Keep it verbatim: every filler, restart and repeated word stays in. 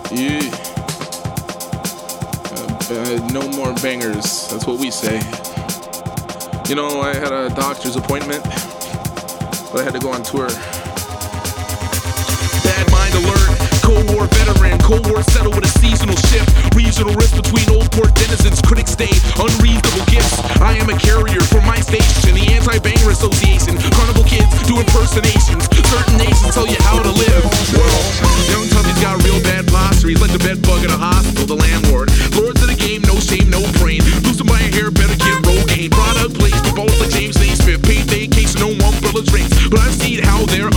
Yeah. Uh, uh, no more bangers. That's what we say. You know, I had a doctor's appointment, but I had to go on tour. Bad mind alert. Cold War veteran. Cold War settled with a seasonal shift. Regional rift between old port denizens. Critics stay unreasonable gifts. I am a carrier for my station. The Anti-Banger Association. Carnival kids do impersonations. Certain nations tell you how to live. Well, young Tuffy's got real bad posture. He's like the bed bug in a hospital. The landlord. Lords of the game, no shame, no brain. Lose him by a hair, better get Rogaine. Product placed, both like James Naismith. Paid vacation, no umbrella drinks. But I've seen how they're